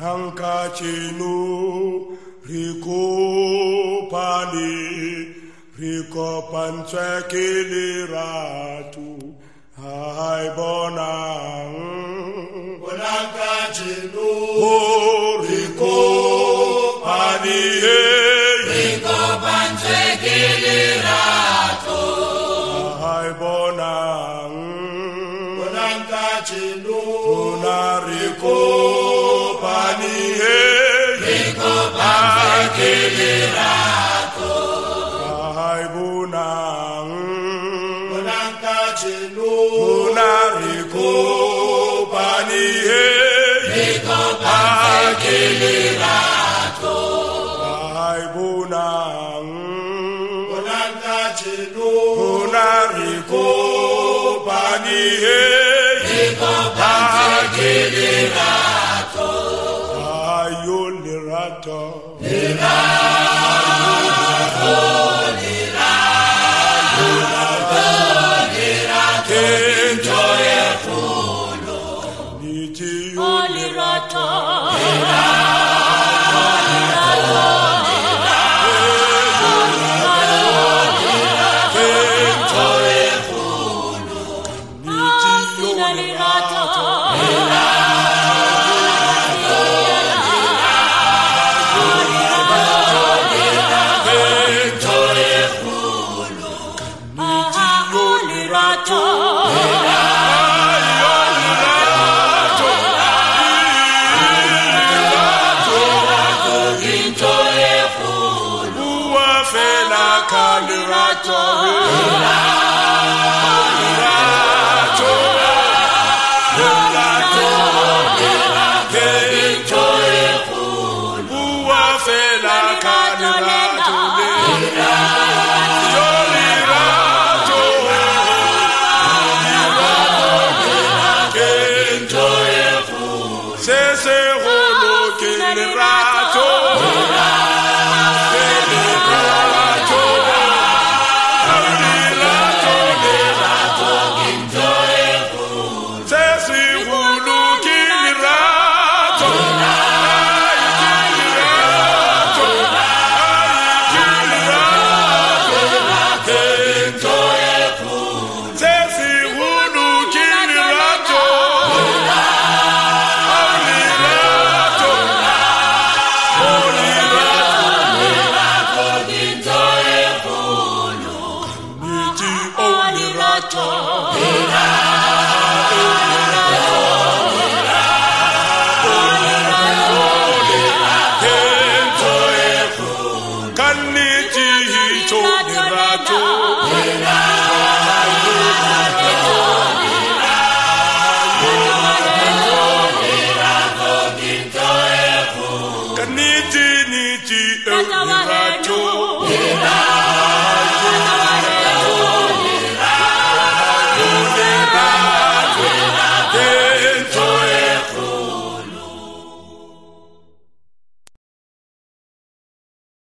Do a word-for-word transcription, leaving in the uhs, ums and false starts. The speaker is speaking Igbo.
Nankachinu Rico Pani Rico Panchakili Ratu Hai Bonang Nankachinu Rico Pani Rico Panchakili Ratu Hai Bonang Nankachinu Rico Pani Rico Panchakili Ratu Hai Bonang Nankachinu Rico Pani Rico Panchakili Ratu Hai Bonang Nankachinu Rico Pani Rico Panchakili Ratu Ayol Lirato Lirato Lirato Lirato Enjoy Fulo Niti Lirato Niti niti Lirato